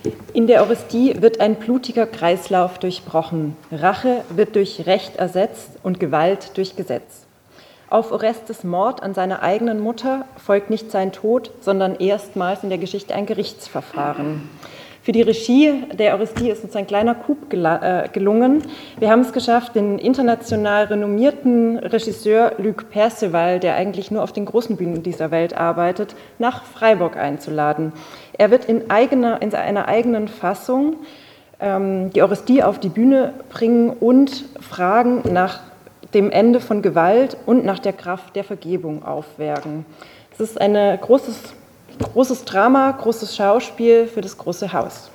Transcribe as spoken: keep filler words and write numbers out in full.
In der Orestie wird ein blutiger Kreislauf durchbrochen. Rache wird durch Recht ersetzt und Gewalt durch Gesetz. Auf Orestes Mord an seiner eigenen Mutter folgt nicht sein Tod, sondern erstmals in der Geschichte ein Gerichtsverfahren. Für die Regie der Orestie ist uns ein kleiner Coup gelungen. Wir haben es geschafft, den international renommierten Regisseur Luc Perceval, der eigentlich nur auf den großen Bühnen dieser Welt arbeitet, nach Freiburg einzuladen. Er wird in, eigener, in einer eigenen Fassung ähm, die Orestie auf die Bühne bringen und Fragen nach dem Ende von Gewalt und nach der Kraft der Vergebung aufwerken. Es ist ein großes, großes Drama, großes Schauspiel für das große Haus.